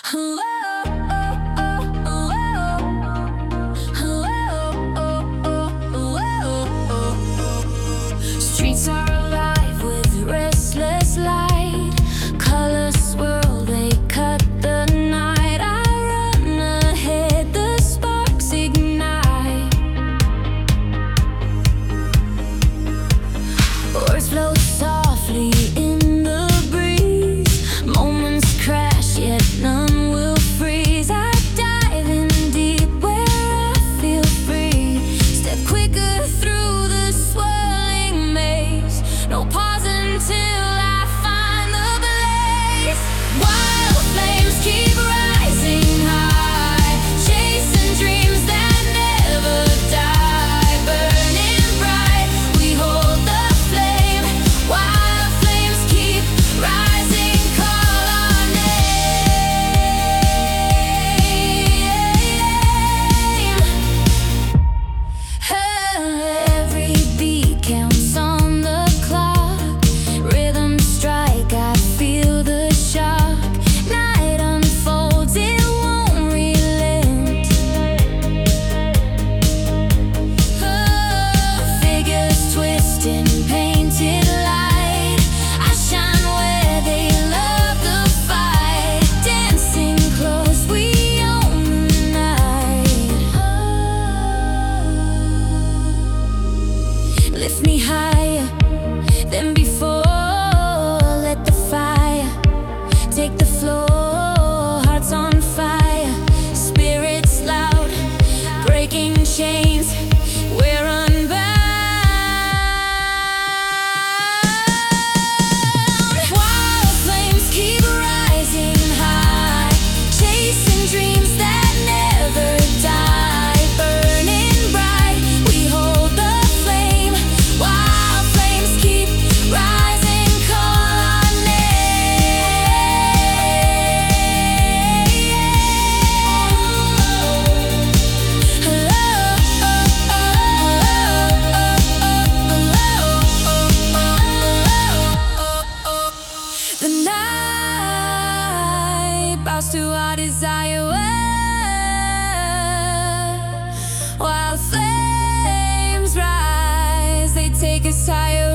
Streets are alive with restless light. Colors swirl, they cut the night. I run ahead, the sparks ignite. Words float softly in the breeze. Moments crash, yet none will freeze. I dive in deep where I feel free. Step quicker through the swirling maze. No pause until I find the blaze. Wild flames keep rising high, chasing dreams that never die. Burning bright, we hold the flame. Wild flames keep rising, call our name. Every beat counts on the clock. Rhythm strike, I feel the shock. Night unfolds, it won't relent. Figures twist in painted light. I shine where they love the fight. Dancing close, we own the night. Lift me higher than before. Let the fire take the floor. Hearts on fire, spirits loud, breaking chains. We're unbound. Wild flames keep rising high, chasing dreams that never die. Burning bright, we hold the flame. Wild flames keep rising, call our name. The night bows to our desire. While flames rise, they take us higher.